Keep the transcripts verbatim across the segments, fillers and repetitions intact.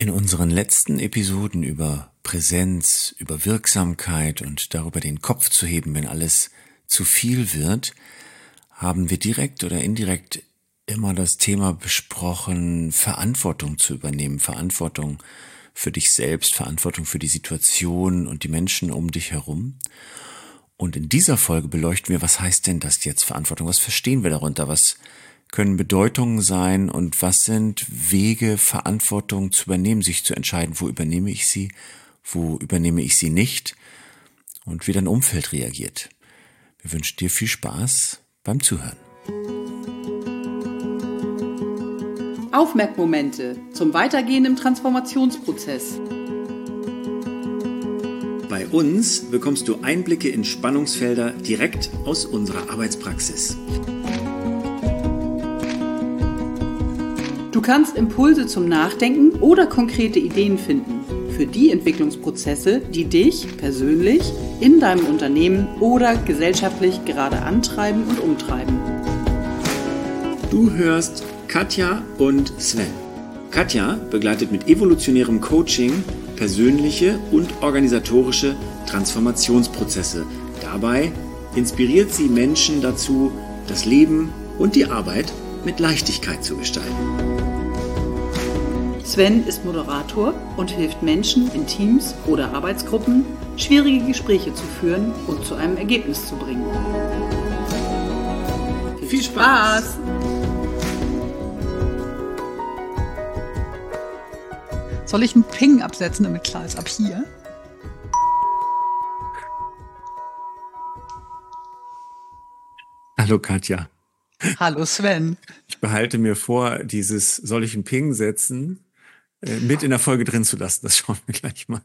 In unseren letzten Episoden über Präsenz, über Wirksamkeit und darüber den Kopf zu heben, wenn alles zu viel wird, haben wir direkt oder indirekt immer das Thema besprochen, Verantwortung zu übernehmen, Verantwortung für dich selbst, Verantwortung für die Situation und die Menschen um dich herum. Und in dieser Folge beleuchten wir, was heißt denn das jetzt Verantwortung? Was verstehen wir darunter? Was können Bedeutungen sein und was sind Wege, Verantwortung zu übernehmen, sich zu entscheiden, wo übernehme ich sie, wo übernehme ich sie nicht und wie dein Umfeld reagiert. Wir wünschen dir viel Spaß beim Zuhören. Aufmerkmomente zum Weitergehen im Transformationsprozess. Bei uns bekommst du Einblicke in Spannungsfelder direkt aus unserer Arbeitspraxis. Du kannst Impulse zum Nachdenken oder konkrete Ideen finden für die Entwicklungsprozesse, die dich persönlich in deinem Unternehmen oder gesellschaftlich gerade antreiben und umtreiben. Du hörst Katja und Sven. Katja begleitet mit evolutionärem Coaching persönliche und organisatorische Transformationsprozesse. Dabei inspiriert sie Menschen dazu, das Leben und die Arbeit mit Leichtigkeit zu gestalten. Sven ist Moderator und hilft Menschen in Teams oder Arbeitsgruppen, schwierige Gespräche zu führen und zu einem Ergebnis zu bringen. Viel Spaß! Soll ich einen Ping absetzen, damit klar ist, ab hier? Hallo Katja. Hallo Sven. Ich behalte mir vor, dieses soll ich einen Ping setzen, äh, mit in der Folge drin zu lassen. Das schauen wir gleich mal.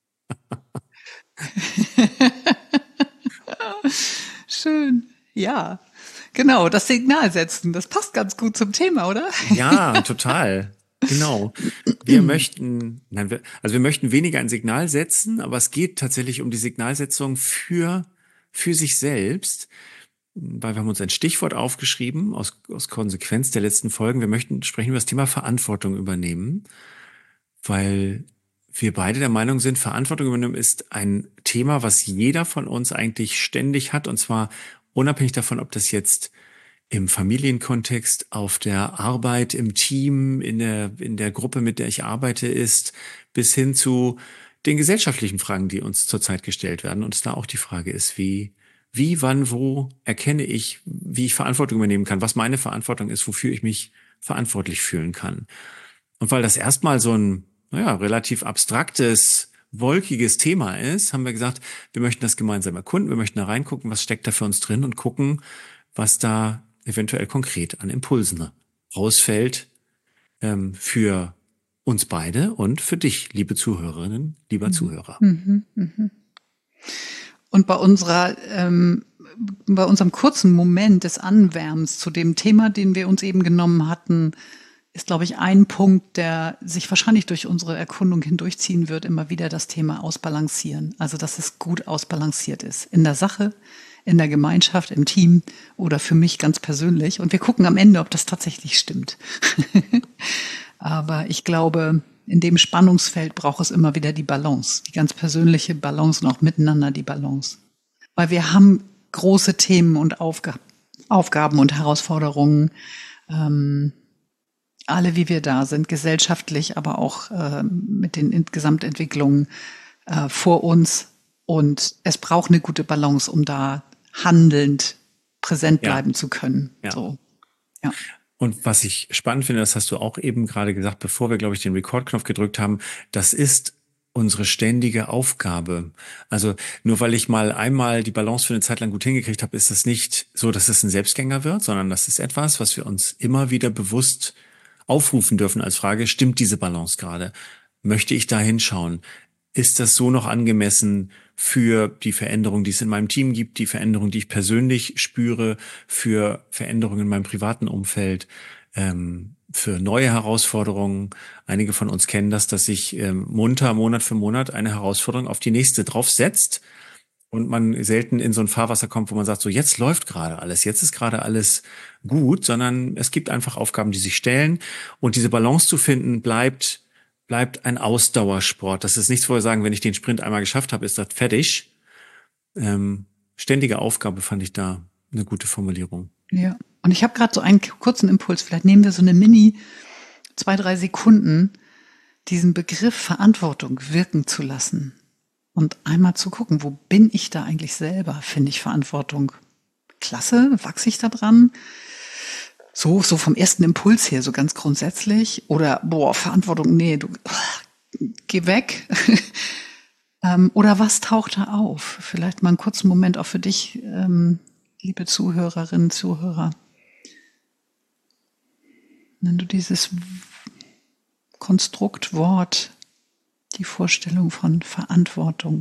Schön. Ja, genau, das Signal setzen, das passt ganz gut zum Thema, oder? Ja, total. Genau. Wir möchten, nein, wir, also wir möchten weniger ein Signal setzen, aber es geht tatsächlich um die Signalsetzung für, für sich selbst, weil wir haben uns ein Stichwort aufgeschrieben aus, aus Konsequenz der letzten Folgen. Wir möchten sprechen über das Thema Verantwortung übernehmen, weil wir beide der Meinung sind, Verantwortung übernehmen ist ein Thema, was jeder von uns eigentlich ständig hat, und zwar unabhängig davon, ob das jetzt im Familienkontext, auf der Arbeit, im Team, in der, in der Gruppe, mit der ich arbeite, ist, bis hin zu den gesellschaftlichen Fragen, die uns zurzeit gestellt werden. Und es da auch die Frage ist, wie, wie, wann, wo erkenne ich, wie ich Verantwortung übernehmen kann, was meine Verantwortung ist, wofür ich mich verantwortlich fühlen kann. Und weil das erstmal so ein, naja, relativ abstraktes, wolkiges Thema ist, haben wir gesagt, wir möchten das gemeinsam erkunden, wir möchten da reingucken, was steckt da für uns drin und gucken, was da eventuell konkret an Impulsen rausfällt ähm, für uns beide und für dich, liebe Zuhörerinnen, lieber mhm. Zuhörer. Mhm, mhm. Und bei unserer, ähm, bei unserem kurzen Moment des Anwärmens zu dem Thema, den wir uns eben genommen hatten, ist, glaube ich, ein Punkt, der sich wahrscheinlich durch unsere Erkundung hindurchziehen wird, immer wieder das Thema Ausbalancieren. Also, dass es gut ausbalanciert ist in der Sache, in der Gemeinschaft, im Team oder für mich ganz persönlich. Und wir gucken am Ende, ob das tatsächlich stimmt. Aber ich glaube, in dem Spannungsfeld braucht es immer wieder die Balance, die ganz persönliche Balance und auch miteinander die Balance. Weil wir haben große Themen und Aufga- Aufgaben und Herausforderungen, ähm, alle wie wir da sind, gesellschaftlich, aber auch äh, mit den Gesamtentwicklungen äh, vor uns. Und es braucht eine gute Balance, um da handelnd präsent bleiben ja. zu können. Ja. So. Ja. Und was ich spannend finde, das hast du auch eben gerade gesagt, bevor wir, glaube ich, den Record-Knopf gedrückt haben, das ist unsere ständige Aufgabe. Also nur weil ich mal einmal die Balance für eine Zeit lang gut hingekriegt habe, ist das nicht so, dass es ein Selbstgänger wird, sondern das ist etwas, was wir uns immer wieder bewusst aufrufen dürfen als Frage, stimmt diese Balance gerade? Möchte ich da hinschauen? Ist das so noch angemessen für die Veränderung, die es in meinem Team gibt, die Veränderung, die ich persönlich spüre, für Veränderungen in meinem privaten Umfeld, ähm, für neue Herausforderungen? Einige von uns kennen das, dass sich ähm, munter Monat für Monat eine Herausforderung auf die nächste draufsetzt und man selten in so ein Fahrwasser kommt, wo man sagt, so jetzt läuft gerade alles, jetzt ist gerade alles gut, sondern es gibt einfach Aufgaben, die sich stellen und diese Balance zu finden, bleibt bleibt ein Ausdauersport. Das ist nichts, wo wir sagen, wenn ich den Sprint einmal geschafft habe, ist das fertig. Ähm, ständige Aufgabe fand ich da eine gute Formulierung. Ja, und ich habe gerade so einen kurzen Impuls. Vielleicht nehmen wir so eine Mini, zwei, drei Sekunden, diesen Begriff Verantwortung wirken zu lassen und einmal zu gucken, wo bin ich da eigentlich selber? Finde ich Verantwortung klasse? Wachse ich da dran? So, so vom ersten Impuls her, so ganz grundsätzlich. Oder, boah, Verantwortung, nee, du, geh weg. ähm, oder was taucht da auf? Vielleicht mal einen kurzen Moment auch für dich, ähm, liebe Zuhörerinnen, Zuhörer. Wenn du dieses Konstrukt, Wort, die Vorstellung von Verantwortung,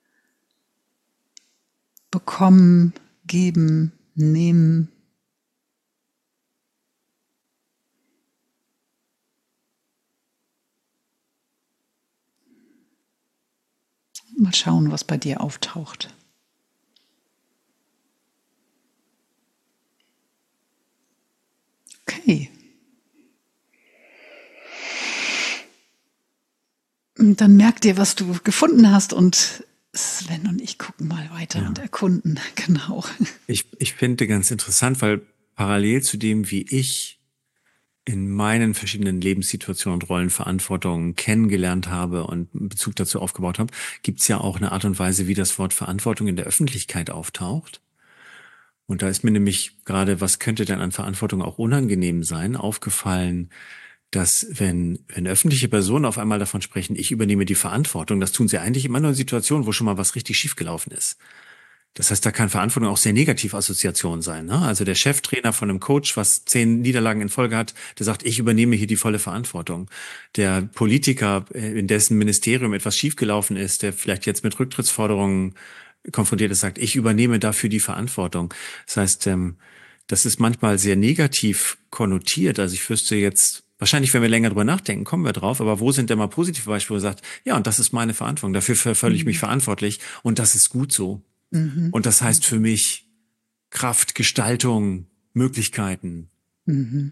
bekommen, geben, nehmen, mal schauen, was bei dir auftaucht. Okay. Und dann merk dir, was du gefunden hast und Sven und ich gucken mal weiter ja. und erkunden. Genau. Ich, ich finde ganz interessant, weil parallel zu dem, wie ich in meinen verschiedenen Lebenssituationen und Rollenverantwortungen kennengelernt habe und einen Bezug dazu aufgebaut habe, gibt es ja auch eine Art und Weise, wie das Wort Verantwortung in der Öffentlichkeit auftaucht. Und da ist mir nämlich gerade, was könnte denn an Verantwortung auch unangenehm sein, aufgefallen, dass wenn, wenn öffentliche Personen auf einmal davon sprechen, ich übernehme die Verantwortung, das tun sie eigentlich immer nur in Situationen, wo schon mal was richtig schiefgelaufen ist. Das heißt, da kann Verantwortung auch sehr negativ Assoziation sein, ne? Also der Cheftrainer von einem Coach, was zehn Niederlagen in Folge hat, der sagt, ich übernehme hier die volle Verantwortung. Der Politiker, in dessen Ministerium etwas schiefgelaufen ist, der vielleicht jetzt mit Rücktrittsforderungen konfrontiert ist, sagt, ich übernehme dafür die Verantwortung. Das heißt, das ist manchmal sehr negativ konnotiert. Also ich wüsste jetzt, wahrscheinlich, wenn wir länger drüber nachdenken, kommen wir drauf, aber wo sind denn mal positive Beispiele, wo er sagt, ja, und das ist meine Verantwortung, dafür fühle ich mich verantwortlich und das ist gut so. Mhm. Und das heißt für mich Kraft, Gestaltung, Möglichkeiten. Mhm.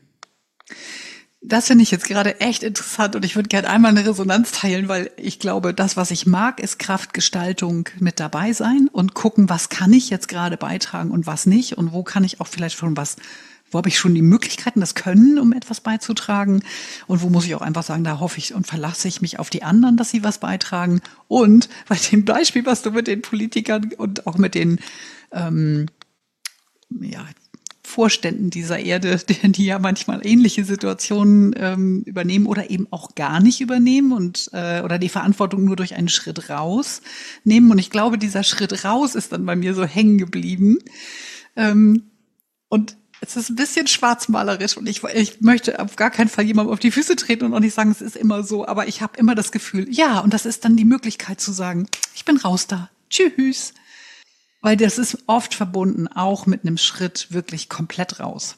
Das finde ich jetzt gerade echt interessant und ich würde gerne einmal eine Resonanz teilen, weil ich glaube, das, was ich mag, ist Kraft, Gestaltung, mit dabei sein und gucken, was kann ich jetzt gerade beitragen und was nicht und wo kann ich auch vielleicht schon was, wo habe ich schon die Möglichkeiten, das Können, um etwas beizutragen und wo muss ich auch einfach sagen, da hoffe ich und verlasse ich mich auf die anderen, dass sie was beitragen. Und bei dem Beispiel, was du mit den Politikern und auch mit den ähm, ja, Vorständen dieser Erde, die, die ja manchmal ähnliche Situationen ähm, übernehmen oder eben auch gar nicht übernehmen und äh, oder die Verantwortung nur durch einen Schritt raus nehmen. Und ich glaube, dieser Schritt raus ist dann bei mir so hängen geblieben. Ähm, und es ist ein bisschen schwarzmalerisch und ich, ich möchte auf gar keinen Fall jemandem auf die Füße treten und auch nicht sagen, es ist immer so, aber ich habe immer das Gefühl, ja, und das ist dann die Möglichkeit zu sagen, ich bin raus da, tschüss. Weil das ist oft verbunden auch mit einem Schritt wirklich komplett raus.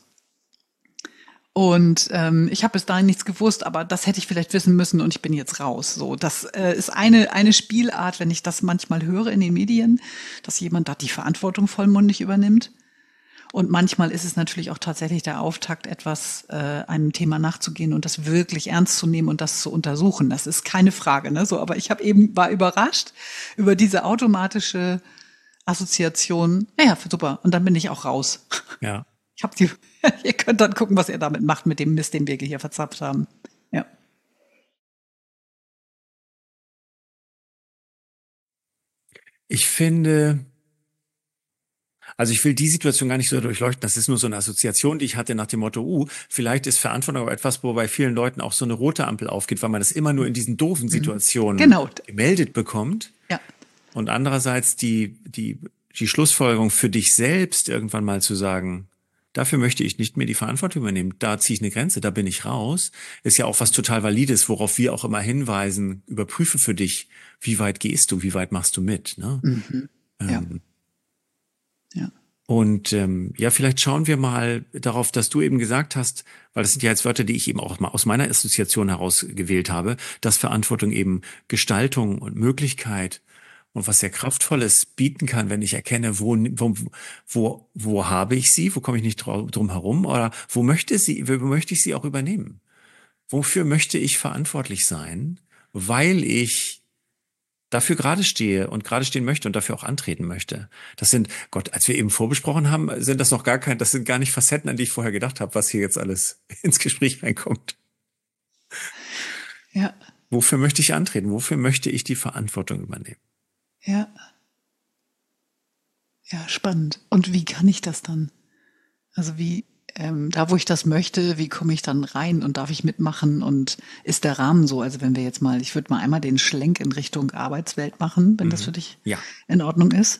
Und ähm, ich habe bis dahin nichts gewusst, aber das hätte ich vielleicht wissen müssen und ich bin jetzt raus. So, das äh, ist eine eine Spielart, wenn ich das manchmal höre in den Medien, dass jemand da die Verantwortung vollmundig übernimmt. Und manchmal ist es natürlich auch tatsächlich der Auftakt, etwas äh, einem Thema nachzugehen und das wirklich ernst zu nehmen und das zu untersuchen. Das ist keine Frage, ne? So, aber ich habe eben war überrascht über diese automatische Assoziation. Ja, super. Und dann bin ich auch raus. Ja. Ich habe die. Ihr könnt dann gucken, was ihr damit macht mit dem Mist, den wir hier verzapft haben. Ja. Ich finde, also ich will die Situation gar nicht so durchleuchten. Das ist nur so eine Assoziation, die ich hatte nach dem Motto, uh, vielleicht ist Verantwortung aber etwas, wo bei vielen Leuten auch so eine rote Ampel aufgeht, weil man das immer nur in diesen doofen Situationen genau. gemeldet bekommt. Ja. Und andererseits die, die, die Schlussfolgerung für dich selbst irgendwann mal zu sagen, dafür möchte ich nicht mehr die Verantwortung übernehmen. Da ziehe ich eine Grenze, da bin ich raus. Ist ja auch was total Valides, worauf wir auch immer hinweisen. Überprüfe für dich, wie weit gehst du, wie weit machst du mit. Ne? Mhm. Ja. Ähm, ja. Und ähm, ja, vielleicht schauen wir mal darauf, dass du eben gesagt hast, weil das sind ja jetzt Wörter, die ich eben auch mal aus meiner Assoziation heraus gewählt habe, dass Verantwortung eben Gestaltung und Möglichkeit und was sehr Kraftvolles bieten kann, wenn ich erkenne, wo, wo, wo, wo habe ich sie, wo komme ich nicht drum herum oder wo möchte sie, wo möchte ich sie auch übernehmen? Wofür möchte ich verantwortlich sein? weil ich dafür gerade stehe und gerade stehen möchte und dafür auch antreten möchte. Das sind, Gott, als wir eben vorbesprochen haben, sind das noch gar kein, das sind gar nicht Facetten, an die ich vorher gedacht habe, was hier jetzt alles ins Gespräch reinkommt. Ja. Wofür möchte ich antreten? Wofür möchte ich die Verantwortung übernehmen? Ja. Ja, spannend. Und wie kann ich das dann? Also wie, ähm, da wo ich das möchte, wie komme ich dann rein und darf ich mitmachen und ist der Rahmen so? Also wenn wir jetzt mal, ich würde mal einmal den Schlenk in Richtung Arbeitswelt machen, wenn mhm. das für dich ja. in Ordnung ist.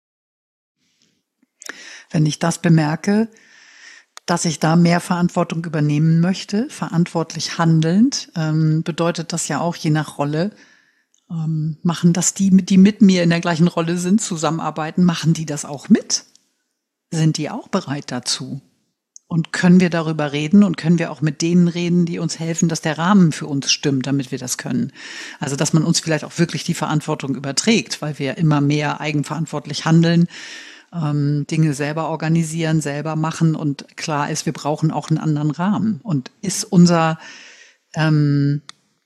Wenn ich das bemerke, dass ich da mehr Verantwortung übernehmen möchte, verantwortlich handelnd, ähm, bedeutet das ja auch je nach Rolle, ähm, machen das die, die mit mir in der gleichen Rolle sind, zusammenarbeiten, machen die das auch mit? Sind die auch bereit dazu? Und können wir darüber reden und können wir auch mit denen reden, die uns helfen, dass der Rahmen für uns stimmt, damit wir das können? Also, dass man uns vielleicht auch wirklich die Verantwortung überträgt, weil wir immer mehr eigenverantwortlich handeln, ähm, Dinge selber organisieren, selber machen und klar ist, wir brauchen auch einen anderen Rahmen. Und ist unser, ähm,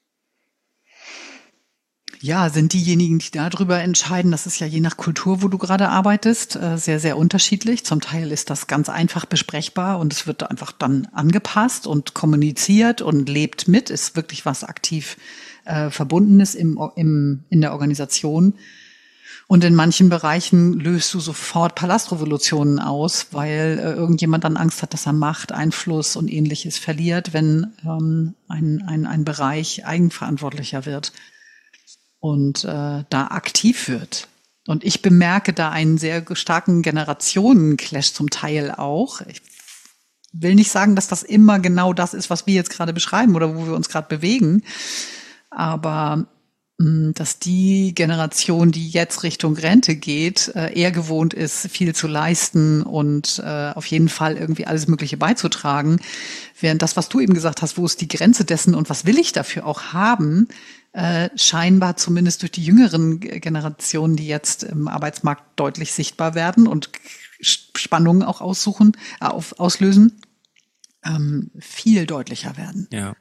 ja, sind diejenigen, die darüber entscheiden, das ist ja je nach Kultur, wo du gerade arbeitest, sehr, sehr unterschiedlich. Zum Teil ist das ganz einfach besprechbar und es wird einfach dann angepasst und kommuniziert und lebt mit, ist wirklich was aktiv äh, Verbundenes im, im, in der Organisation. Und in manchen Bereichen löst du sofort Palastrevolutionen aus, weil äh, irgendjemand dann Angst hat, dass er Macht, Einfluss und Ähnliches verliert, wenn ähm, ein, ein, ein Bereich eigenverantwortlicher wird und äh, da aktiv wird. Und ich bemerke da einen sehr starken Generationenclash zum Teil auch. Ich will nicht sagen, dass das immer genau das ist, was wir jetzt gerade beschreiben oder wo wir uns gerade bewegen, aber mh, dass die Generation, die jetzt Richtung Rente geht, äh, eher gewohnt ist, viel zu leisten und äh, auf jeden Fall irgendwie alles Mögliche beizutragen, während das, was du eben gesagt hast, wo ist die Grenze dessen und was will ich dafür auch haben, Äh, scheinbar zumindest durch die jüngeren Generationen, die jetzt im Arbeitsmarkt deutlich sichtbar werden und Spannungen auch aussuchen, äh, auf, auslösen, ähm, viel deutlicher werden. Ja.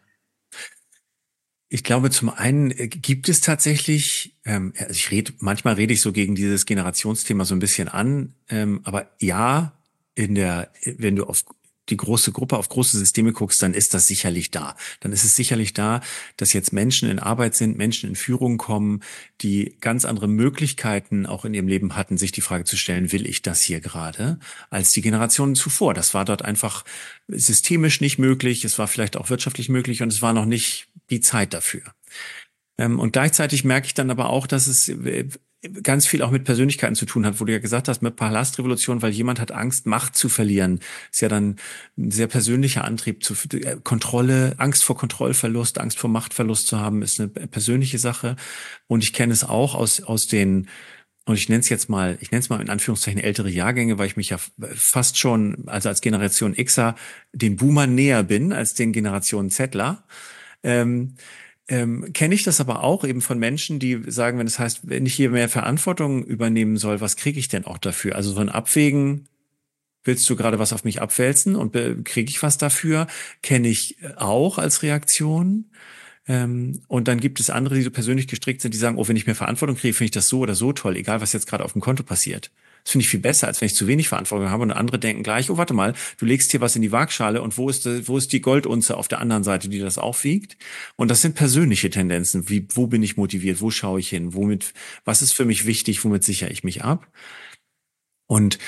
Ich glaube, zum einen gibt es tatsächlich, ähm, also ich rede, manchmal rede ich so gegen dieses Generationsthema so ein bisschen an, ähm, aber ja, in der, wenn du auf die große Gruppe, auf große Systeme guckst, dann ist das sicherlich da. Dann ist es sicherlich da, dass jetzt Menschen in Arbeit sind, Menschen in Führung kommen, die ganz andere Möglichkeiten auch in ihrem Leben hatten, sich die Frage zu stellen, will ich das hier gerade, als die Generationen zuvor. Das war dort einfach systemisch nicht möglich, es war vielleicht auch wirtschaftlich möglich und es war noch nicht die Zeit dafür. Und gleichzeitig merke ich dann aber auch, dass es ganz viel auch mit Persönlichkeiten zu tun hat, wo du ja gesagt hast, mit Palastrevolution, weil jemand hat Angst, Macht zu verlieren. Ist ja dann ein sehr persönlicher Antrieb zu Kontrolle, Angst vor Kontrollverlust, Angst vor Machtverlust zu haben, ist eine persönliche Sache. Und ich kenne es auch aus aus den, und ich nenne es jetzt mal, ich nenne es mal in Anführungszeichen ältere Jahrgänge, weil ich mich ja fast schon, also als Generation Xer, den Boomern näher bin als den Generationen Zettler. Ähm, Ähm, kenne ich das aber auch eben von Menschen, die sagen, wenn es heißt, wenn ich hier mehr Verantwortung übernehmen soll, was kriege ich denn auch dafür? Also so ein Abwägen, willst du gerade was auf mich abwälzen und kriege ich was dafür? Kenne ich auch als Reaktion. Ähm, und dann gibt es andere, die so persönlich gestrickt sind, die sagen, oh, wenn ich mehr Verantwortung kriege, finde ich das so oder so toll, egal was jetzt gerade auf dem Konto passiert. Das finde ich viel besser, als wenn ich zu wenig Verantwortung habe und andere denken gleich, oh, warte mal, du legst hier was in die Waagschale und wo ist, wo ist die Goldunze auf der anderen Seite, die das auch wiegt? Und das sind persönliche Tendenzen. Wie, wo bin ich motiviert? Wo schaue ich hin? Womit, was ist für mich wichtig? Womit sichere ich mich ab? Und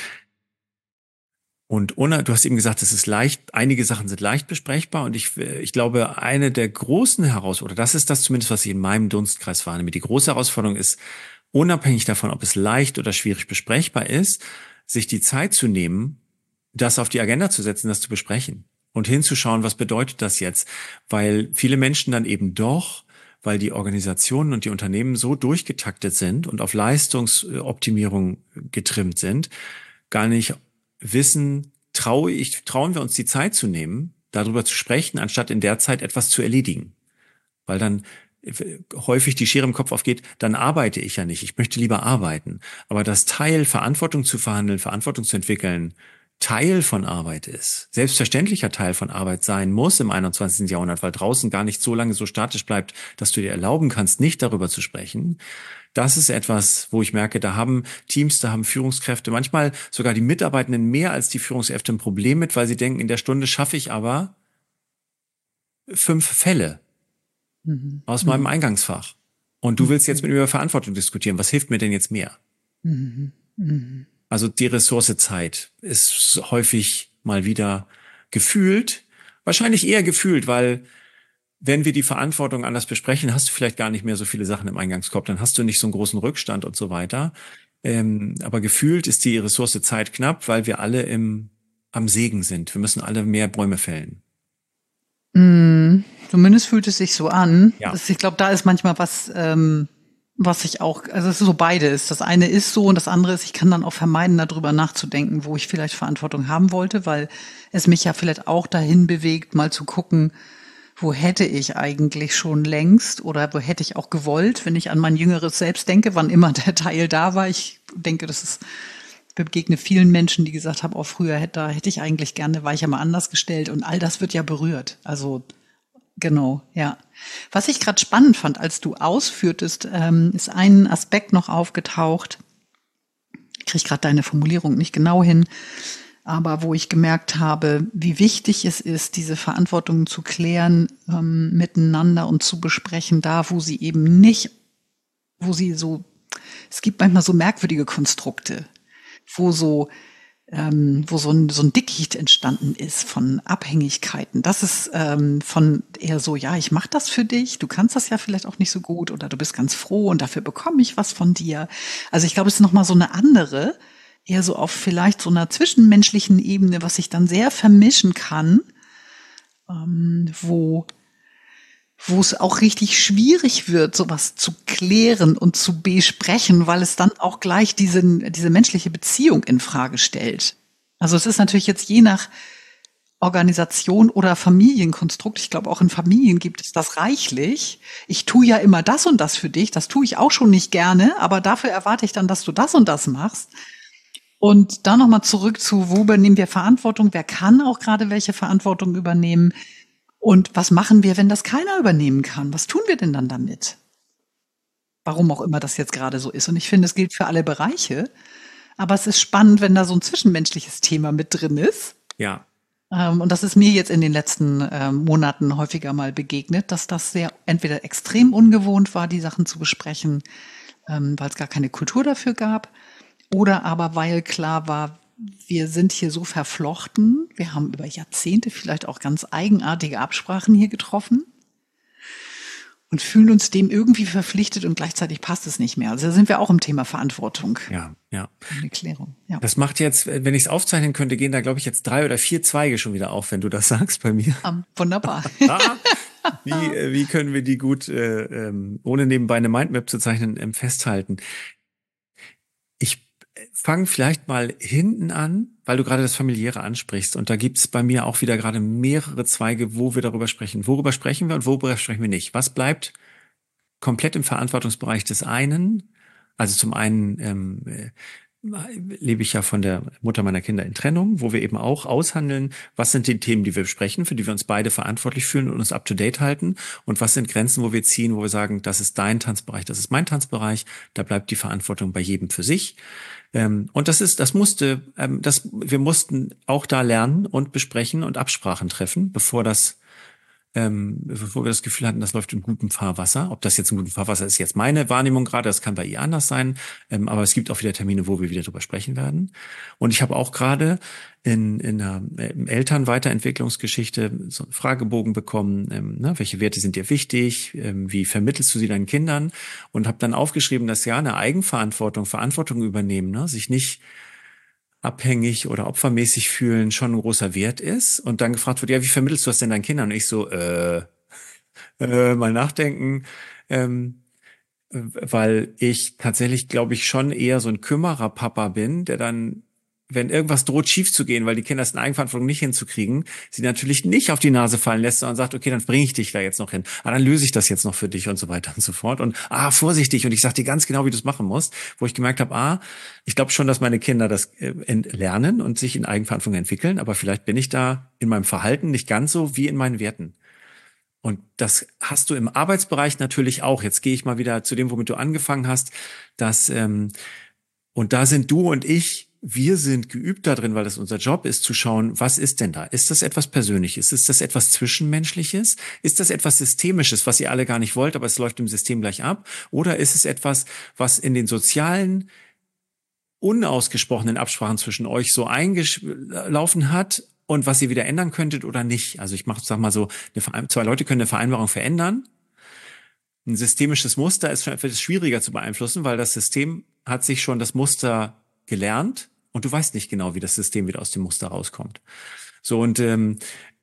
Und ohne, du hast eben gesagt, es ist leicht, einige Sachen sind leicht besprechbar und ich, ich glaube, eine der großen Herausforderungen, oder das ist das zumindest, was ich in meinem Dunstkreis wahrnehme, die große Herausforderung ist, unabhängig davon, ob es leicht oder schwierig besprechbar ist, sich die Zeit zu nehmen, das auf die Agenda zu setzen, das zu besprechen und hinzuschauen, was bedeutet das jetzt, weil viele Menschen dann eben doch, weil die Organisationen und die Unternehmen so durchgetaktet sind und auf Leistungsoptimierung getrimmt sind, gar nicht wissen, traue ich, trauen wir uns die Zeit zu nehmen, darüber zu sprechen, anstatt in der Zeit etwas zu erledigen. Weil dann häufig die Schere im Kopf aufgeht, dann arbeite ich ja nicht, ich möchte lieber arbeiten. Aber das Teil, Verantwortung zu verhandeln, Verantwortung zu entwickeln, Teil von Arbeit ist, selbstverständlicher Teil von Arbeit sein muss im einundzwanzigsten Jahrhundert, weil draußen gar nicht so lange so statisch bleibt, dass du dir erlauben kannst, nicht darüber zu sprechen. Das ist etwas, wo ich merke, da haben Teams, da haben Führungskräfte, manchmal sogar die Mitarbeitenden mehr als die Führungskräfte ein Problem mit, weil sie denken, in der Stunde schaffe ich aber fünf Fälle mhm. aus meinem Eingangsfach. Und du willst jetzt mit mir über Verantwortung diskutieren. Was hilft mir denn jetzt mehr? Mhm. Mhm. Also die Ressource Zeit ist häufig mal wieder gefühlt, wahrscheinlich eher gefühlt, weil wenn wir die Verantwortung anders besprechen, hast du vielleicht gar nicht mehr so viele Sachen im Eingangskorb, dann hast du nicht so einen großen Rückstand und so weiter. Ähm, aber gefühlt ist die Ressource Zeit knapp, weil wir alle im am Sägen sind. Wir müssen alle mehr Bäume fällen. Mm, zumindest fühlt es sich so an. Ja. Das, ich glaube, da ist manchmal was, ähm, was ich auch, also es ist so beides. Das eine ist so und das andere ist, ich kann dann auch vermeiden, darüber nachzudenken, wo ich vielleicht Verantwortung haben wollte, weil es mich ja vielleicht auch dahin bewegt, mal zu gucken, wo hätte ich eigentlich schon längst oder wo hätte ich auch gewollt, wenn ich an mein jüngeres Selbst denke, wann immer der Teil da war. Ich denke, das ist, ich begegne vielen Menschen, die gesagt haben, auch früher hätte, da hätte ich eigentlich gerne, war ich ja mal anders gestellt und all das wird ja berührt. Also genau, ja. Was ich gerade spannend fand, als du ausführtest, ähm, ist ein Aspekt noch aufgetaucht. Ich kriege gerade deine Formulierung nicht genau hin, aber wo ich gemerkt habe, wie wichtig es ist, diese Verantwortung zu klären ähm, miteinander und zu besprechen, da wo sie eben nicht, wo sie so, es gibt manchmal so merkwürdige Konstrukte, wo so Ähm, wo so ein, so ein Dickicht entstanden ist von Abhängigkeiten. Das ist ähm, von eher so, ja, ich mache das für dich, du kannst das ja vielleicht auch nicht so gut oder du bist ganz froh und dafür bekomme ich was von dir. Also ich glaube, es ist nochmal so eine andere, eher so auf vielleicht so einer zwischenmenschlichen Ebene, was sich dann sehr vermischen kann, ähm, wo wo es auch richtig schwierig wird, sowas zu klären und zu besprechen, weil es dann auch gleich diese, diese menschliche Beziehung in Frage stellt. Also es ist natürlich jetzt je nach Organisation oder Familienkonstrukt, ich glaube auch in Familien gibt es das reichlich. Ich tue ja immer das und das für dich, das tue ich auch schon nicht gerne, aber dafür erwarte ich dann, dass du das und das machst. Und da nochmal zurück zu, wo übernehmen wir Verantwortung, wer kann auch gerade welche Verantwortung übernehmen? Und was machen wir, wenn das keiner übernehmen kann? Was tun wir denn dann damit? Warum auch immer das jetzt gerade so ist. Und ich finde, es gilt für alle Bereiche. Aber es ist spannend, wenn da so ein zwischenmenschliches Thema mit drin ist. Ja. Ähm, und das ist mir jetzt in den letzten ähm, Monaten häufiger mal begegnet, dass das sehr entweder extrem ungewohnt war, die Sachen zu besprechen, ähm, weil es gar keine Kultur dafür gab. Oder aber weil klar war, wir sind hier so verflochten, wir haben über Jahrzehnte vielleicht auch ganz eigenartige Absprachen hier getroffen und fühlen uns dem irgendwie verpflichtet und gleichzeitig passt es nicht mehr. Also da sind wir auch im Thema Verantwortung. Ja, ja. Eine Klärung. Ja. Das macht jetzt, wenn ich es aufzeichnen könnte, gehen da, glaube ich, jetzt drei oder vier Zweige schon wieder auf, wenn du das sagst bei mir. Um, wunderbar. wie, wie können wir die gut, äh, ähm, ohne nebenbei eine Mindmap zu zeichnen, ähm, festhalten? Ich fang vielleicht mal hinten an, weil du gerade das Familiäre ansprichst. Und da gibt's bei mir auch wieder gerade mehrere Zweige, wo wir darüber sprechen. Worüber sprechen wir und worüber sprechen wir nicht? Was bleibt komplett im Verantwortungsbereich des einen? Also zum einen ähm, äh, lebe ich ja von der Mutter meiner Kinder in Trennung, wo wir eben auch aushandeln, was sind die Themen, die wir besprechen, für die wir uns beide verantwortlich fühlen und uns up-to-date halten und was sind Grenzen, wo wir ziehen, wo wir sagen, das ist dein Tanzbereich, das ist mein Tanzbereich, da bleibt die Verantwortung bei jedem für sich. Ähm, und das ist, das musste, ähm, das, wir mussten auch da lernen und besprechen und Absprachen treffen, bevor das Ähm, bevor wir das Gefühl hatten, das läuft in gutem Fahrwasser. Ob das jetzt in gutem Fahrwasser ist, jetzt meine Wahrnehmung gerade, das kann bei ihr anders sein. Ähm, aber es gibt auch wieder Termine, wo wir wieder drüber sprechen werden. Und ich habe auch gerade in, in einer äh, Elternweiterentwicklungsgeschichte so einen Fragebogen bekommen, ähm, ne, welche Werte sind dir wichtig, ähm, wie vermittelst du sie deinen Kindern? Und habe dann aufgeschrieben, dass ja eine Eigenverantwortung, Verantwortung übernehmen, ne, sich nicht abhängig oder opfermäßig fühlen schon ein großer Wert ist und dann gefragt wird, ja, wie vermittelst du das denn deinen Kindern? Und ich so, äh, äh mal nachdenken, ähm, weil ich tatsächlich, glaube ich, schon eher so ein Kümmerer-Papa bin, der dann wenn irgendwas droht schief zu gehen, weil die Kinder es in Eigenverantwortung nicht hinzukriegen, sie natürlich nicht auf die Nase fallen lässt, sondern sagt, okay, dann bringe ich dich da jetzt noch hin. Ah, dann löse ich das jetzt noch für dich und so weiter und so fort. Und ah, vorsichtig. Und ich sage dir ganz genau, wie du es machen musst. Wo ich gemerkt habe, ah, ich glaube schon, dass meine Kinder das äh, lernen und sich in Eigenverantwortung entwickeln. Aber vielleicht bin ich da in meinem Verhalten nicht ganz so wie in meinen Werten. Und das hast du im Arbeitsbereich natürlich auch. Jetzt gehe ich mal wieder zu dem, womit du angefangen hast. Dass, ähm, und da sind du und ich, wir sind geübt darin, weil das unser Job ist, zu schauen, was ist denn da? Ist das etwas Persönliches? Ist das etwas Zwischenmenschliches? Ist das etwas Systemisches, was ihr alle gar nicht wollt, aber es läuft im System gleich ab? Oder ist es etwas, was in den sozialen, unausgesprochenen Absprachen zwischen euch so eingelaufen hat und was ihr wieder ändern könntet oder nicht? Also ich mache, sag mal so, eine, zwei Leute können eine Vereinbarung verändern. Ein systemisches Muster ist schon etwas schwieriger zu beeinflussen, weil das System hat sich schon das Muster gelernt und du weißt nicht genau, wie das System wieder aus dem Muster rauskommt. So und ähm,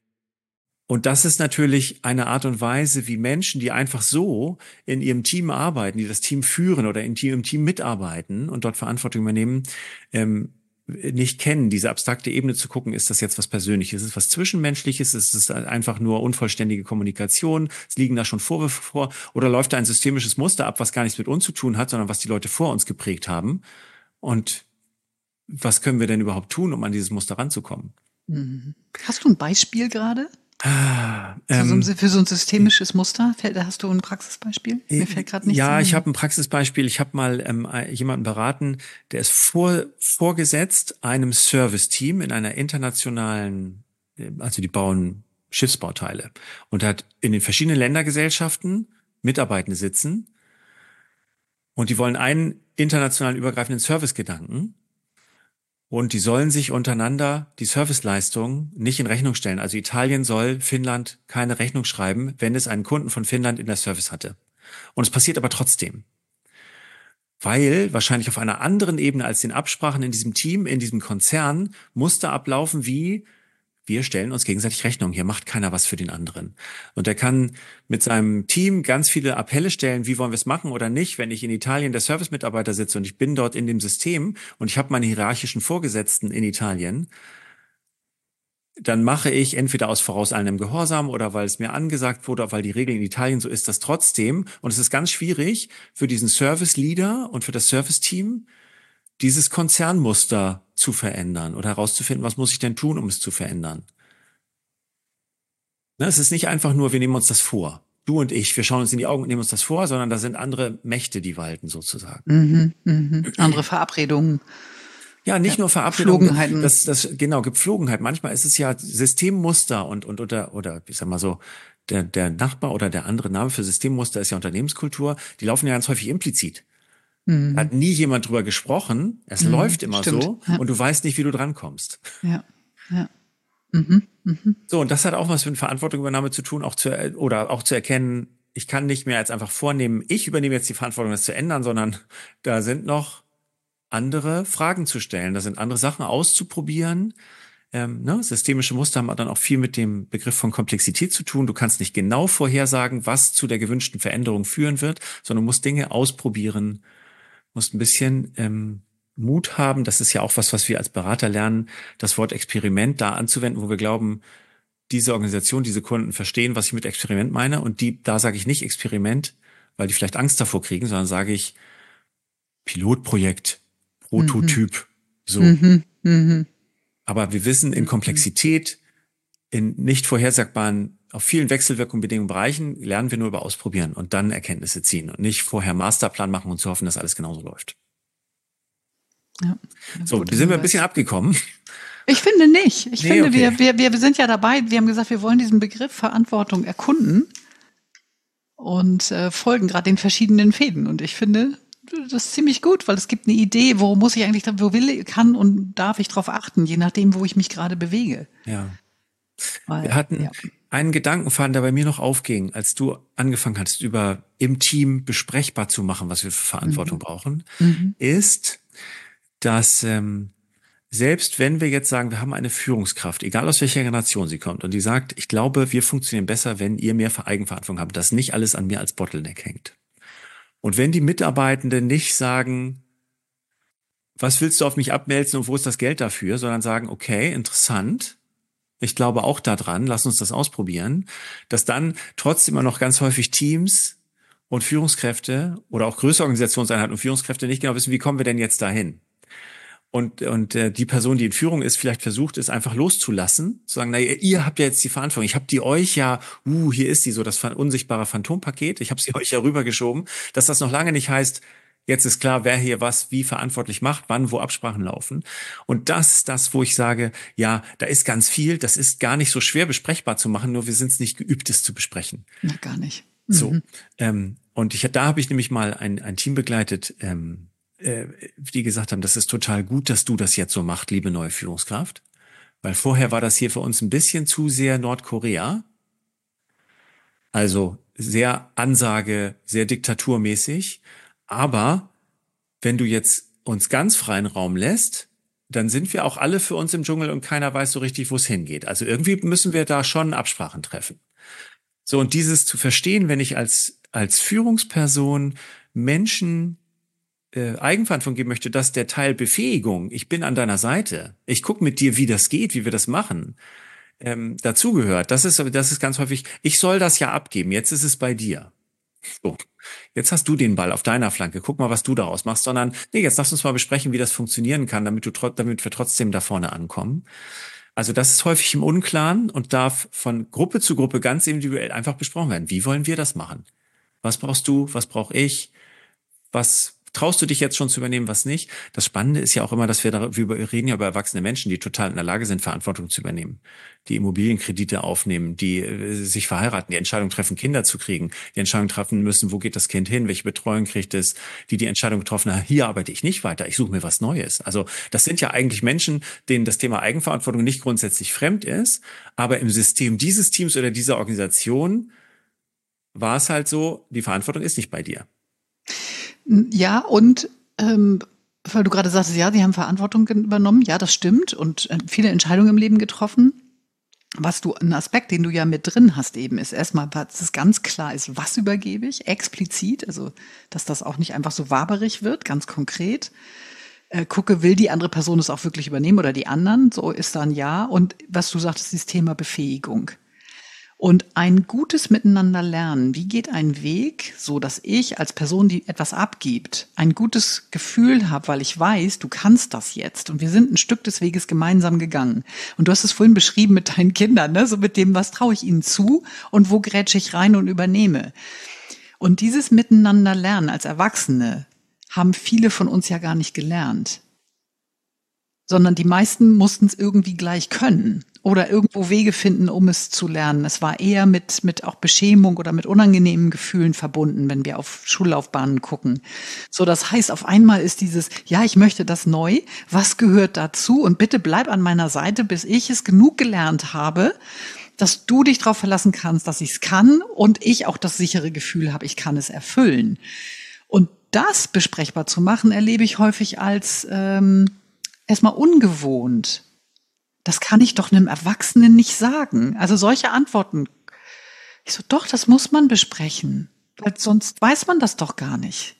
und das ist natürlich eine Art und Weise, wie Menschen, die einfach so in ihrem Team arbeiten, die das Team führen oder im Team, im Team mitarbeiten und dort Verantwortung übernehmen, ähm, nicht kennen, diese abstrakte Ebene zu gucken, ist das jetzt was Persönliches, ist es was Zwischenmenschliches, ist es einfach nur unvollständige Kommunikation, es liegen da schon Vorwürfe vor oder läuft da ein systemisches Muster ab, was gar nichts mit uns zu tun hat, sondern was die Leute vor uns geprägt haben und was können wir denn überhaupt tun, um an dieses Muster ranzukommen? Hast du ein Beispiel gerade? Ah, für, ähm, so ein, für so ein systemisches Muster? Hast du ein Praxisbeispiel? Mir fällt gerade nichts Ja, ein. ich habe ein Praxisbeispiel. Ich habe mal ähm, jemanden beraten, der ist vor, vorgesetzt einem Service-Team in einer internationalen, also die bauen Schiffsbauteile und hat in den verschiedenen Ländergesellschaften Mitarbeitende sitzen und die wollen einen internationalen übergreifenden Servicegedanken. Und die sollen sich untereinander die Serviceleistung nicht in Rechnung stellen. Also Italien soll Finnland keine Rechnung schreiben, wenn es einen Kunden von Finnland in der Service hatte. Und es passiert aber trotzdem. Weil wahrscheinlich auf einer anderen Ebene als den Absprachen in diesem Team, in diesem Konzern, Muster ablaufen wie, wir stellen uns gegenseitig Rechnung. Hier macht keiner was für den anderen. Und er kann mit seinem Team ganz viele Appelle stellen, wie wollen wir es machen oder nicht. Wenn ich in Italien der Service-Mitarbeiter sitze und ich bin dort in dem System und ich habe meine hierarchischen Vorgesetzten in Italien, dann mache ich entweder aus vorauseilendem Gehorsam oder weil es mir angesagt wurde, weil die Regel in Italien so ist, das trotzdem. Und es ist ganz schwierig für diesen Service-Leader und für das Service-Team, dieses Konzernmuster zu verändern oder herauszufinden, was muss ich denn tun, um es zu verändern. Ne, es ist nicht einfach nur, wir nehmen uns das vor. Du und ich, wir schauen uns in die Augen und nehmen uns das vor, sondern da sind andere Mächte, die walten sozusagen. Mhm, mhm. Andere Verabredungen. Ja, nicht ja, nur Verabredungen. Gepflogenheiten. Das, das, genau, Gepflogenheit. Manchmal ist es ja Systemmuster und, und oder, oder, ich sag mal so, der, der Nachbar oder der andere Name für Systemmuster ist ja Unternehmenskultur. Die laufen ja ganz häufig implizit. Mhm. Hat nie jemand drüber gesprochen. Es mhm, läuft immer stimmt. so ja. und du weißt nicht, wie du drankommst. Ja, ja. Mhm, mhm. So, und das hat auch was mit Verantwortungsübernahme zu tun, auch zu, oder auch zu erkennen, ich kann nicht mehr als einfach vornehmen, ich übernehme jetzt die Verantwortung, das zu ändern, sondern da sind noch andere Fragen zu stellen, da sind andere Sachen auszuprobieren. Ähm, ne? Systemische Muster haben dann auch viel mit dem Begriff von Komplexität zu tun. Du kannst nicht genau vorhersagen, was zu der gewünschten Veränderung führen wird, sondern musst Dinge ausprobieren, musst ein bisschen ähm, Mut haben. Das ist ja auch was, was wir als Berater lernen, das Wort Experiment da anzuwenden, wo wir glauben, diese Organisation, diese Kunden verstehen, was ich mit Experiment meine. Und die, da sage ich nicht Experiment, weil die vielleicht Angst davor kriegen, sondern sage ich Pilotprojekt, Prototyp, mhm. so. Mhm. Mhm. Aber wir wissen, in Komplexität, in nicht vorhersagbaren, auf vielen wechselwirkungen bedingten Bereichen lernen wir nur über Ausprobieren und dann Erkenntnisse ziehen und nicht vorher Masterplan machen und zu hoffen, dass alles genauso läuft. Ja, so, da sind wir ein bisschen abgekommen. Ich finde nicht. Ich nee, finde, okay. wir, wir, wir sind ja dabei, wir haben gesagt, wir wollen diesen Begriff Verantwortung erkunden und äh, folgen gerade den verschiedenen Fäden. Und ich finde, das ist ziemlich gut, weil es gibt eine Idee, wo muss ich eigentlich, wo will, kann und darf ich drauf achten, je nachdem, wo ich mich gerade bewege. Ja. Weil, wir hatten ja. einen Gedankenfaden, der bei mir noch aufging, als du angefangen hast, über im Team besprechbar zu machen, was wir für Verantwortung mhm. brauchen, mhm. ist, dass ähm, selbst wenn wir jetzt sagen, wir haben eine Führungskraft, egal aus welcher Generation sie kommt, und die sagt, ich glaube, wir funktionieren besser, wenn ihr mehr Eigenverantwortung habt, dass nicht alles an mir als Bottleneck hängt. Und wenn die Mitarbeitenden nicht sagen, was willst du auf mich abmelzen und wo ist das Geld dafür, sondern sagen, okay, interessant. Ich glaube auch daran, lass uns das ausprobieren, dass dann trotzdem immer noch ganz häufig Teams und Führungskräfte oder auch größere Organisationseinheiten und Führungskräfte nicht genau wissen, wie kommen wir denn jetzt dahin? Und, und äh, die Person, die in Führung ist, vielleicht versucht, es einfach loszulassen, zu sagen, naja, ihr habt ja jetzt die Verantwortung, ich habe die euch ja, uh, hier ist die so, das unsichtbare Phantompaket, ich habe sie euch ja rübergeschoben, dass das noch lange nicht heißt, jetzt ist klar, wer hier was wie verantwortlich macht, wann, wo Absprachen laufen. Und das ist das, wo ich sage, ja, da ist ganz viel, das ist gar nicht so schwer besprechbar zu machen, nur wir sind es nicht geübt, es zu besprechen. Na, gar nicht. So, Mhm. ähm, und ich, da habe ich nämlich mal ein, ein Team begleitet, ähm, äh, die gesagt haben, das ist total gut, dass du das jetzt so machst, liebe neue Führungskraft. Weil vorher war das hier für uns ein bisschen zu sehr Nordkorea. Also sehr Ansage, sehr diktaturmäßig. Aber wenn du jetzt uns ganz freien Raum lässt, dann sind wir auch alle für uns im Dschungel und keiner weiß so richtig, wo es hingeht. Also irgendwie müssen wir da schon Absprachen treffen. So, und dieses zu verstehen, wenn ich als, als Führungsperson Menschen äh, Eigenverantwortung geben möchte, dass der Teil Befähigung, ich bin an deiner Seite, ich gucke mit dir, wie das geht, wie wir das machen, ähm, dazugehört. Das ist, das ist ganz häufig, ich soll das ja abgeben, jetzt ist es bei dir. So, jetzt hast du den Ball auf deiner Flanke, guck mal, was du daraus machst, sondern, nee, jetzt lass uns mal besprechen, wie das funktionieren kann, damit du, damit wir trotzdem da vorne ankommen. Also das ist häufig im Unklaren und darf von Gruppe zu Gruppe ganz individuell einfach besprochen werden. Wie wollen wir das machen? Was brauchst du? Was brauche ich? Was traust du dich jetzt schon zu übernehmen, was nicht? Das Spannende ist ja auch immer, dass wir darüber wir reden ja über erwachsene Menschen, die total in der Lage sind, Verantwortung zu übernehmen, die Immobilienkredite aufnehmen, die äh, sich verheiraten, die Entscheidung treffen, Kinder zu kriegen, die Entscheidung treffen müssen, wo geht das Kind hin, welche Betreuung kriegt es, die die Entscheidung getroffen haben, hier arbeite ich nicht weiter, ich suche mir was Neues. Also das sind ja eigentlich Menschen, denen das Thema Eigenverantwortung nicht grundsätzlich fremd ist, aber im System dieses Teams oder dieser Organisation war es halt so, die Verantwortung ist nicht bei dir. Ja, und ähm, weil du gerade sagtest, ja, sie haben Verantwortung übernommen, ja, das stimmt und äh, viele Entscheidungen im Leben getroffen. Was du, ein Aspekt, den du ja mit drin hast eben, ist erstmal, dass es ganz klar ist, was übergebe ich, explizit, also dass das auch nicht einfach so waberig wird, ganz konkret. Äh, gucke, will die andere Person es auch wirklich übernehmen oder die anderen, so ist dann ja. Und was du sagtest, ist das Thema Befähigung. Und ein gutes Miteinander lernen, wie geht ein Weg, so dass ich als Person, die etwas abgibt, ein gutes Gefühl habe, weil ich weiß, du kannst das jetzt. Und wir sind ein Stück des Weges gemeinsam gegangen. Und du hast es vorhin beschrieben mit deinen Kindern, ne? So mit dem, was traue ich ihnen zu und wo grätsche ich rein und übernehme. Und dieses Miteinander lernen als Erwachsene haben viele von uns ja gar nicht gelernt. Sondern die meisten mussten es irgendwie gleich können oder irgendwo Wege finden, um es zu lernen. Es war eher mit, mit auch Beschämung oder mit unangenehmen Gefühlen verbunden, wenn wir auf Schullaufbahnen gucken. So, das heißt, auf einmal ist dieses, ja, ich möchte das neu, was gehört dazu? Und bitte bleib an meiner Seite, bis ich es genug gelernt habe, dass du dich darauf verlassen kannst, dass ich es kann und ich auch das sichere Gefühl habe, ich kann es erfüllen. Und das besprechbar zu machen, erlebe ich häufig als ähm, erstmal ungewohnt. Das kann ich doch einem Erwachsenen nicht sagen. Also solche Antworten. Ich so, doch, das muss man besprechen. Weil sonst weiß man das doch gar nicht.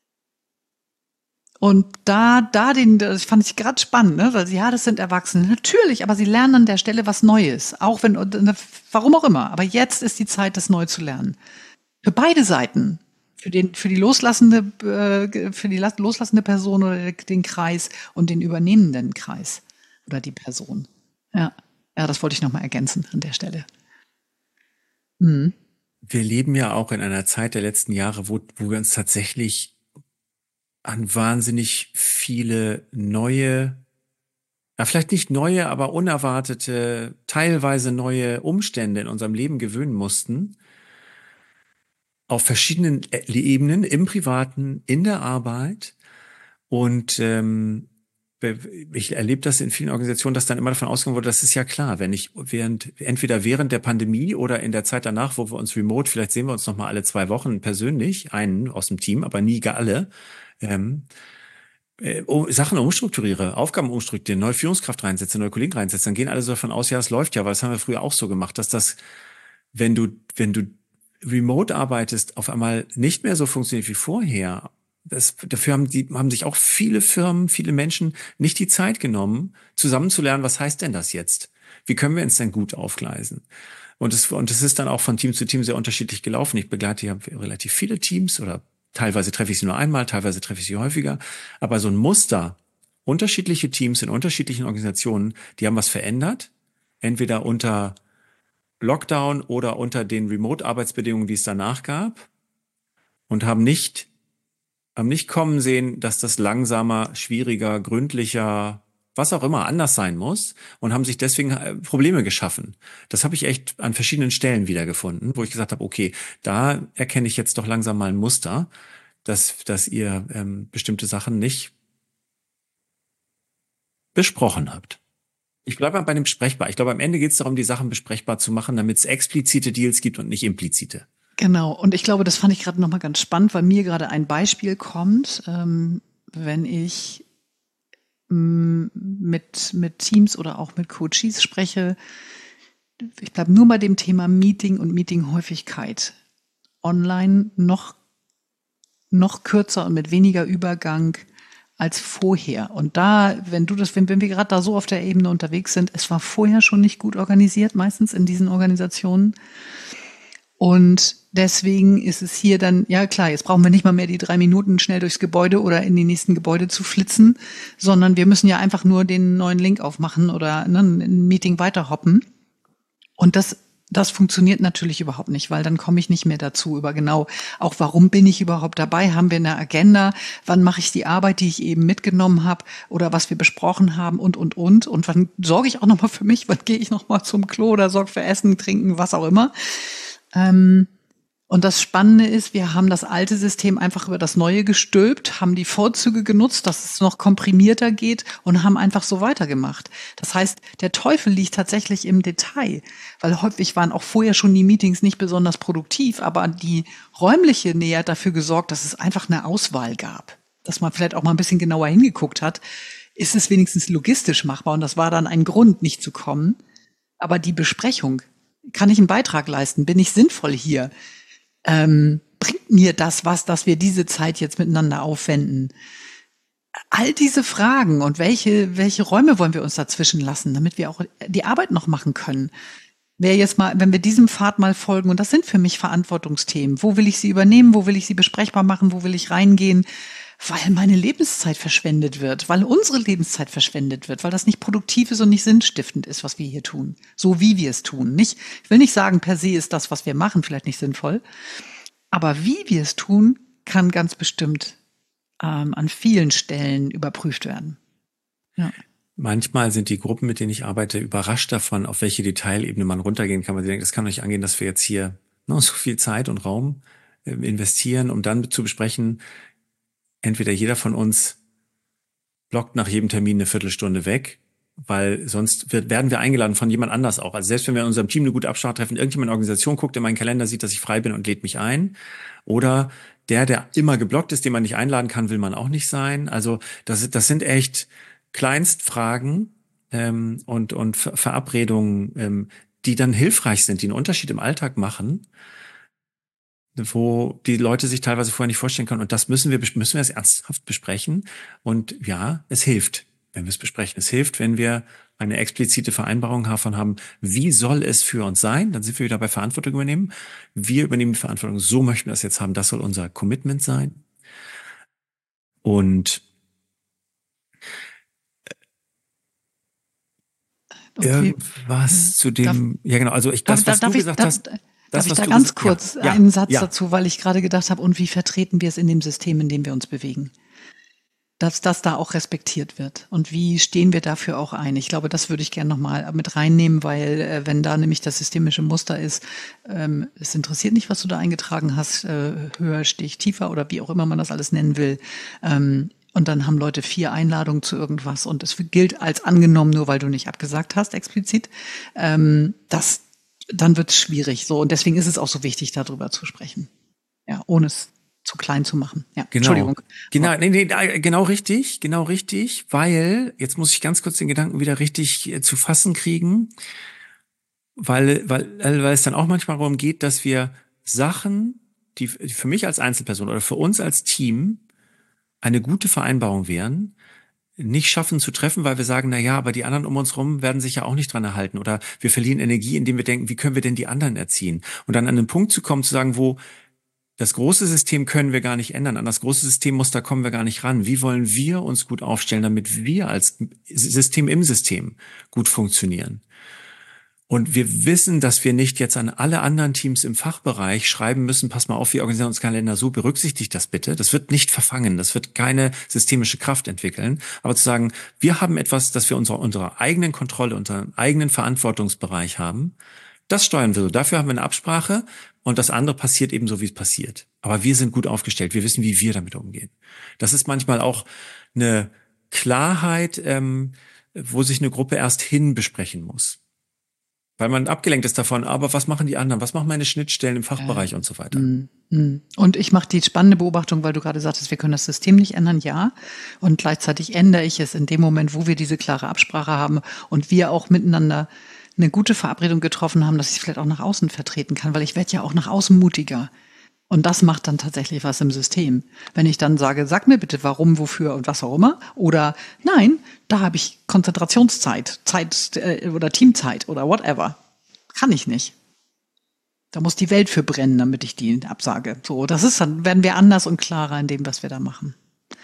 Und da, da den, das fand ich gerade spannend, ne? Weil ja, das sind Erwachsene. Natürlich, aber sie lernen an der Stelle was Neues. Auch wenn, warum auch immer. Aber jetzt ist die Zeit, das neu zu lernen. Für beide Seiten. Für den, für die loslassende, für die loslassende Person oder den Kreis und den übernehmenden Kreis oder die Person. Ja, ja, das wollte ich nochmal ergänzen an der Stelle. Mhm. Wir leben ja auch in einer Zeit der letzten Jahre, wo, wo wir uns tatsächlich an wahnsinnig viele neue, ja, vielleicht nicht neue, aber unerwartete, teilweise neue Umstände in unserem Leben gewöhnen mussten. Auf verschiedenen Ebenen, im Privaten, in der Arbeit. Und ähm, ich erlebe das in vielen Organisationen, dass dann immer davon ausgegangen wurde, das ist ja klar, wenn ich während, entweder während der Pandemie oder in der Zeit danach, wo wir uns remote, vielleicht sehen wir uns noch mal alle zwei Wochen persönlich, einen aus dem Team, aber nie alle, ähm, äh, Sachen umstrukturiere, Aufgaben umstrukturiere, neue Führungskraft reinsetze, neue Kollegen reinsetze, dann gehen alle so davon aus, ja, es läuft ja, weil das haben wir früher auch so gemacht, dass das, wenn du, wenn du remote arbeitest, auf einmal nicht mehr so funktioniert wie vorher Das, dafür haben die, haben sich auch viele Firmen, viele Menschen nicht die Zeit genommen, zusammen zu lernen, was heißt denn das jetzt? Wie können wir uns denn gut aufgleisen? Und es, und es ist dann auch von Team zu Team sehr unterschiedlich gelaufen. Ich begleite ja relativ viele Teams oder teilweise treffe ich sie nur einmal, teilweise treffe ich sie häufiger. Aber so ein Muster, unterschiedliche Teams in unterschiedlichen Organisationen, die haben was verändert. Entweder unter Lockdown oder unter den Remote-Arbeitsbedingungen, die es danach gab. Und haben nicht haben nicht kommen sehen, dass das langsamer, schwieriger, gründlicher, was auch immer anders sein muss und haben sich deswegen Probleme geschaffen. Das habe ich echt an verschiedenen Stellen wiedergefunden, wo ich gesagt habe, okay, da erkenne ich jetzt doch langsam mal ein Muster, dass, dass ihr ähm, bestimmte Sachen nicht besprochen habt. Ich bleibe mal bei dem besprechbar. Ich glaube, am Ende geht es darum, die Sachen besprechbar zu machen, damit es explizite Deals gibt und nicht implizite. Genau, und ich glaube, das fand ich gerade nochmal ganz spannend, weil mir gerade ein Beispiel kommt, ähm, wenn ich m, mit, mit Teams oder auch mit Coaches spreche. Ich bleibe nur bei dem Thema Meeting und Meetinghäufigkeit. Online noch, noch kürzer und mit weniger Übergang als vorher. Und da, wenn du das, wenn, wenn wir gerade da so auf der Ebene unterwegs sind, es war vorher schon nicht gut organisiert, meistens in diesen Organisationen. Und deswegen ist es hier dann, ja klar, jetzt brauchen wir nicht mal mehr die drei Minuten schnell durchs Gebäude oder in die nächsten Gebäude zu flitzen, sondern wir müssen ja einfach nur den neuen Link aufmachen oder ne, ein Meeting weiterhoppen. Und das, das funktioniert natürlich überhaupt nicht, weil dann komme ich nicht mehr dazu über genau, auch warum bin ich überhaupt dabei? Haben wir eine Agenda? Wann mache ich die Arbeit, die ich eben mitgenommen habe oder was wir besprochen haben und, und, und. Und wann sorge ich auch nochmal für mich? Wann gehe ich nochmal zum Klo oder sorge für Essen, Trinken, was auch immer? Ähm, und das Spannende ist, wir haben das alte System einfach über das neue gestülpt, haben die Vorzüge genutzt, dass es noch komprimierter geht und haben einfach so weitergemacht. Das heißt, der Teufel liegt tatsächlich im Detail, weil häufig waren auch vorher schon die Meetings nicht besonders produktiv, aber die räumliche Nähe hat dafür gesorgt, dass es einfach eine Auswahl gab, dass man vielleicht auch mal ein bisschen genauer hingeguckt hat. Ist es wenigstens logistisch machbar? Und das war dann ein Grund, nicht zu kommen. Aber die Besprechung, kann ich einen Beitrag leisten? Bin ich sinnvoll hier? Ähm, bringt mir das was, dass wir diese Zeit jetzt miteinander aufwenden? All diese Fragen und welche, welche Räume wollen wir uns dazwischen lassen, damit wir auch die Arbeit noch machen können? Wer jetzt mal, wenn wir diesem Pfad mal folgen, und das sind für mich Verantwortungsthemen. Wo will ich sie übernehmen? Wo will ich sie besprechbar machen? Wo will ich reingehen? Weil meine Lebenszeit verschwendet wird, weil unsere Lebenszeit verschwendet wird, weil das nicht produktiv ist und nicht sinnstiftend ist, was wir hier tun. So wie wir es tun. Nicht, ich will nicht sagen, per se ist das, was wir machen, vielleicht nicht sinnvoll. Aber wie wir es tun, kann ganz bestimmt ähm, an vielen Stellen überprüft werden. Ja. Manchmal sind die Gruppen, mit denen ich arbeite, überrascht davon, auf welche Detailebene man runtergehen kann. Man denkt, das kann doch nicht angehen, dass wir jetzt hier noch so viel Zeit und Raum äh, investieren, um dann zu besprechen, entweder jeder von uns blockt nach jedem Termin eine Viertelstunde weg, weil sonst wird, werden wir eingeladen von jemand anders auch. Also selbst wenn wir in unserem Team eine gute Absprache treffen, irgendjemand in der Organisation guckt in meinen Kalender, sieht, dass ich frei bin und lädt mich ein. Oder der, der immer geblockt ist, den man nicht einladen kann, will man auch nicht sein. Also das, das sind echt Kleinstfragen ähm, und, und Verabredungen, ähm, die dann hilfreich sind, die einen Unterschied im Alltag machen, wo die Leute sich teilweise vorher nicht vorstellen können. Und das müssen wir, müssen wir es ernsthaft besprechen. Und ja, es hilft, wenn wir es besprechen. Es hilft, wenn wir eine explizite Vereinbarung davon haben, wie soll es für uns sein? Dann sind wir wieder bei Verantwortung übernehmen. Wir übernehmen die Verantwortung. So möchten wir das jetzt haben. Das soll unser Commitment sein. Und okay. Irgendwas zu dem, darf, ja genau, also ich, das, was darf, du gesagt darf, hast, Darf das, ich da ganz gesagt, kurz ja, einen Satz ja. dazu, weil ich gerade gedacht habe, und wie vertreten wir es in dem System, in dem wir uns bewegen? Dass das da auch respektiert wird. Und wie stehen wir dafür auch ein? Ich glaube, das würde ich gerne nochmal mit reinnehmen, weil äh, wenn da nämlich das systemische Muster ist, ähm, es interessiert nicht, was du da eingetragen hast, äh, höher, Stich, tiefer oder wie auch immer man das alles nennen will. Ähm, und dann haben Leute vier Einladungen zu irgendwas und es gilt als angenommen, nur weil du nicht abgesagt hast, explizit. Ähm, das dann wird es schwierig. So, und deswegen ist es auch so wichtig, darüber zu sprechen. Ja, ohne es zu klein zu machen. Ja, genau. Entschuldigung. Genau, nee, nee, genau richtig, genau richtig, weil, jetzt muss ich ganz kurz den Gedanken wieder richtig äh, zu fassen kriegen, weil, weil, weil es dann auch manchmal darum geht, dass wir Sachen, die für mich als Einzelperson oder für uns als Team eine gute Vereinbarung wären, nicht schaffen zu treffen, weil wir sagen, na ja, aber die anderen um uns rum werden sich ja auch nicht dran erhalten. Oder wir verlieren Energie, indem wir denken, wie können wir denn die anderen erziehen? Und dann an den Punkt zu kommen, zu sagen, wo das große System können wir gar nicht ändern. An das große Systemmuster kommen wir gar nicht ran. Wie wollen wir uns gut aufstellen, damit wir als System im System gut funktionieren? Und wir wissen, dass wir nicht jetzt an alle anderen Teams im Fachbereich schreiben müssen, pass mal auf, wir organisieren uns Kalender so, berücksichtigt das bitte. Das wird nicht verfangen, das wird keine systemische Kraft entwickeln. Aber zu sagen, wir haben etwas, das wir unsere, unsere eigenen Kontrolle, unseren eigenen Verantwortungsbereich haben, das steuern wir so. Dafür haben wir eine Absprache und das andere passiert eben so, wie es passiert. Aber wir sind gut aufgestellt, wir wissen, wie wir damit umgehen. Das ist manchmal auch eine Klarheit, ähm, wo sich eine Gruppe erst hin besprechen muss. Weil man abgelenkt ist davon, aber was machen die anderen? Was machen meine Schnittstellen im Fachbereich äh, und so weiter? Und ich mache die spannende Beobachtung, weil du gerade sagtest, wir können das System nicht ändern, ja. Und gleichzeitig ändere ich es in dem Moment, wo wir diese klare Absprache haben und wir auch miteinander eine gute Verabredung getroffen haben, dass ich vielleicht auch nach außen vertreten kann, weil ich werde ja auch nach außen mutiger. Und das macht dann tatsächlich was im System. Wenn ich dann sage, sag mir bitte warum, wofür und was auch immer. Oder nein, da habe ich Konzentrationszeit, Zeit äh, oder Teamzeit oder whatever. Kann ich nicht. Da muss die Welt für brennen, damit ich die absage. So, das ist dann, werden wir anders und klarer in dem, was wir da machen.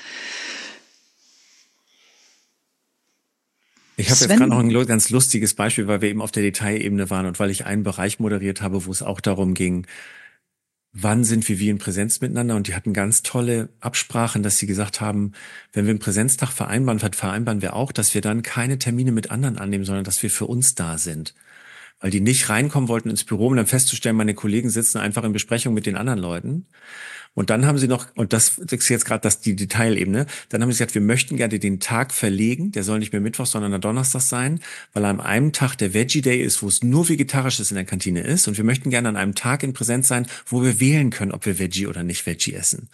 Ich habe jetzt gerade noch ein ganz lustiges Beispiel, weil wir eben auf der Detailebene waren und weil ich einen Bereich moderiert habe, wo es auch darum ging, wann sind wir wie in Präsenz miteinander? Und die hatten ganz tolle Absprachen, dass sie gesagt haben, wenn wir einen Präsenztag vereinbaren, vereinbaren wir auch, dass wir dann keine Termine mit anderen annehmen, sondern dass wir für uns da sind. Weil die nicht reinkommen wollten ins Büro, um dann festzustellen, meine Kollegen sitzen einfach in Besprechung mit den anderen Leuten. Und dann haben sie noch, und das ist jetzt gerade das die Detailebene, dann haben sie gesagt, wir möchten gerne den Tag verlegen, der soll nicht mehr Mittwoch, sondern am Donnerstag sein, weil an einem Tag der Veggie Day ist, wo es nur Vegetarisches in der Kantine ist. Und wir möchten gerne an einem Tag in Präsenz sein, wo wir wählen können, ob wir Veggie oder nicht Veggie essen.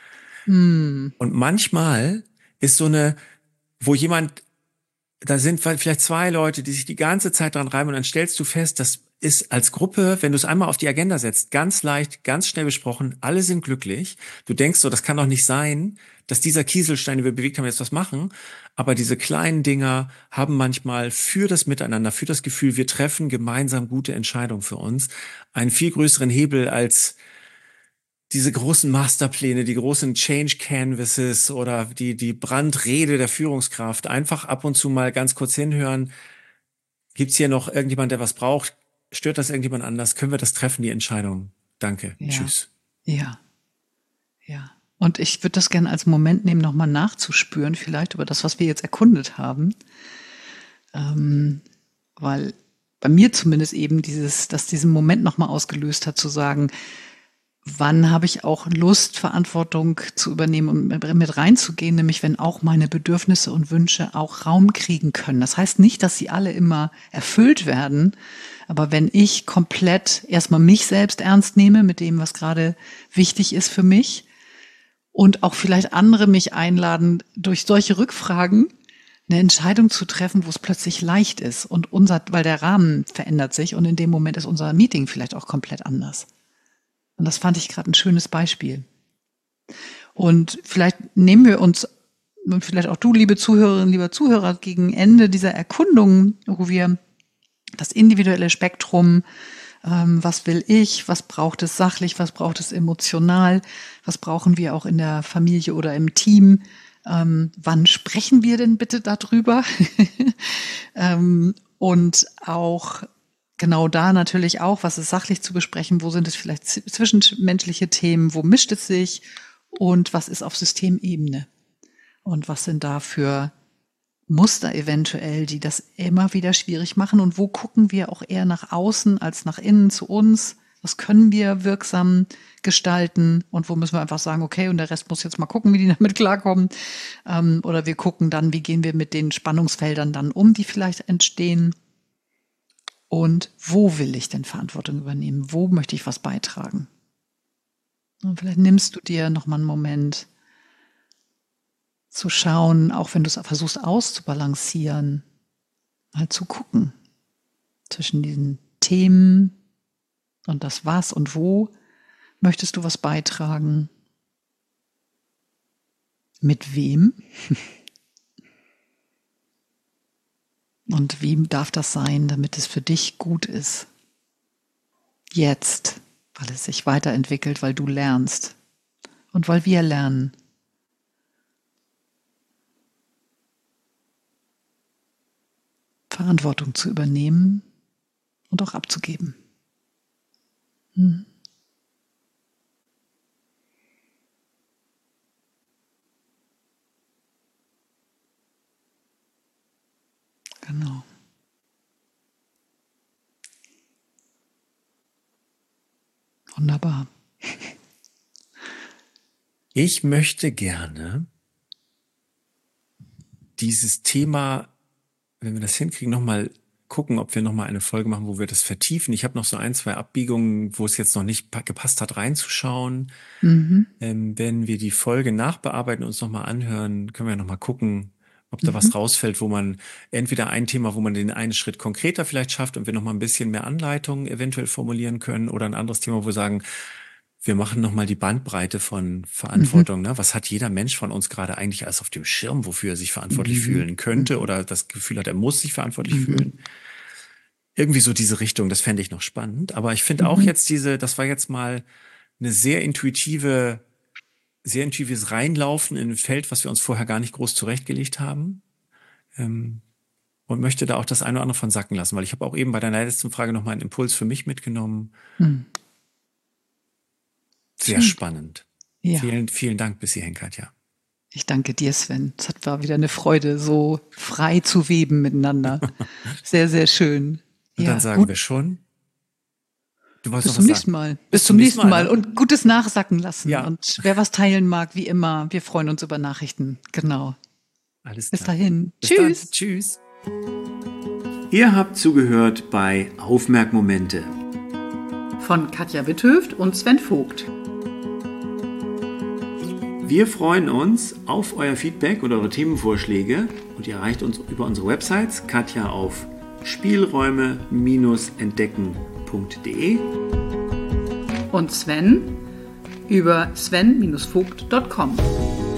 Hm. Und manchmal ist so eine, wo jemand, da sind vielleicht zwei Leute, die sich die ganze Zeit dran reiben und dann stellst du fest, das ist als Gruppe, wenn du es einmal auf die Agenda setzt, ganz leicht, ganz schnell besprochen, alle sind glücklich. Du denkst so, das kann doch nicht sein, dass dieser Kieselstein, den wir bewegt haben, jetzt was machen. Aber diese kleinen Dinger haben manchmal für das Miteinander, für das Gefühl, wir treffen gemeinsam gute Entscheidungen für uns, einen viel größeren Hebel als diese großen Masterpläne, die großen Change Canvases oder die, die Brandrede der Führungskraft. Einfach ab und zu mal ganz kurz hinhören. Gibt's hier noch irgendjemand, der was braucht? Stört das irgendjemand anders? Können wir das treffen, die Entscheidung? Danke. Ja. Tschüss. Ja. Ja. Und ich würde das gerne als Moment nehmen, nochmal nachzuspüren, vielleicht über das, was wir jetzt erkundet haben. Ähm, weil bei mir zumindest eben dieses, dass diesen Moment nochmal ausgelöst hat, zu sagen, wann habe ich auch Lust, Verantwortung zu übernehmen und mit reinzugehen, nämlich wenn auch meine Bedürfnisse und Wünsche auch Raum kriegen können. Das heißt nicht, dass sie alle immer erfüllt werden, aber wenn ich komplett erstmal mich selbst ernst nehme mit dem, was gerade wichtig ist für mich und auch vielleicht andere mich einladen, durch solche Rückfragen eine Entscheidung zu treffen, wo es plötzlich leicht ist und unser, weil der Rahmen verändert sich und in dem Moment ist unser Meeting vielleicht auch komplett anders. Und das fand ich gerade ein schönes Beispiel. Und vielleicht nehmen wir uns, und vielleicht auch du, liebe Zuhörerinnen, lieber Zuhörer, gegen Ende dieser Erkundung, wo wir das individuelle Spektrum, ähm, was will ich, was braucht es sachlich, was braucht es emotional, was brauchen wir auch in der Familie oder im Team, ähm, wann sprechen wir denn bitte darüber? ähm, und auch genau da natürlich auch, was ist sachlich zu besprechen, wo sind es vielleicht zwischenmenschliche Themen, wo mischt es sich und was ist auf Systemebene und was sind da für Muster eventuell, die das immer wieder schwierig machen und wo gucken wir auch eher nach außen als nach innen zu uns, was können wir wirksam gestalten und wo müssen wir einfach sagen, okay, und der Rest muss jetzt mal gucken, wie die damit klarkommen, ähm, oder wir gucken dann, wie gehen wir mit den Spannungsfeldern dann um, die vielleicht entstehen. Und wo will ich denn Verantwortung übernehmen? Wo möchte ich was beitragen? Und vielleicht nimmst du dir nochmal einen Moment zu schauen, auch wenn du es versuchst auszubalancieren, mal zu gucken zwischen diesen Themen und das Was und Wo möchtest du was beitragen? Mit wem? Und wie darf das sein, damit es für dich gut ist? Jetzt, weil es sich weiterentwickelt, weil du lernst und weil wir lernen. Verantwortung zu übernehmen und auch abzugeben. Hm. Genau. Wunderbar. Ich möchte gerne dieses Thema, wenn wir das hinkriegen, nochmal gucken, ob wir nochmal eine Folge machen, wo wir das vertiefen. Ich habe noch so ein, zwei Abbiegungen, wo es jetzt noch nicht gepasst hat, reinzuschauen. Mhm. Ähm, wenn wir die Folge nachbearbeiten und uns nochmal anhören, können wir nochmal gucken, ob da mhm. was rausfällt, wo man entweder ein Thema, wo man den einen Schritt konkreter vielleicht schafft und wir nochmal ein bisschen mehr Anleitungen eventuell formulieren können, oder ein anderes Thema, wo wir sagen, wir machen nochmal die Bandbreite von Verantwortung. Mhm. Ne? Was hat jeder Mensch von uns gerade eigentlich alles auf dem Schirm, wofür er sich verantwortlich mhm. fühlen könnte oder das Gefühl hat, er muss sich verantwortlich mhm. fühlen? Irgendwie so diese Richtung, das fände ich noch spannend. Aber ich finde mhm. auch jetzt diese, das war jetzt mal eine sehr intuitive, sehr intuitives Reinlaufen in ein Feld, was wir uns vorher gar nicht groß zurechtgelegt haben. Ähm, und möchte da auch das eine oder andere von sacken lassen, weil ich habe auch eben bei deiner letzten Frage nochmal einen Impuls für mich mitgenommen. Mhm. Sehr Schön. Spannend. Ja. Vielen, vielen Dank bis hierhin, Katja. Ich danke dir, Sven. Es war wieder eine Freude, so frei zu weben miteinander. Sehr, sehr schön. Und ja, dann sagen gut. wir schon, du wolltest Bis zum nächsten Mal. Bis, Bis zum nächsten Mal. Mal. Ne? Und gutes Nachsacken lassen. Ja. Und wer was teilen mag, wie immer, wir freuen uns über Nachrichten. Genau. Alles klar. Bis dahin. Bis Tschüss. Dann. Tschüss. Ihr habt zugehört bei Aufmerkmomente von Katja Witthöft und Sven Vogt. Wir freuen uns auf euer Feedback oder eure Themenvorschläge und ihr erreicht uns über unsere Websites, Katja auf spielräume entdecken punkt de und Sven über sven Bindestrich vogt punkt com.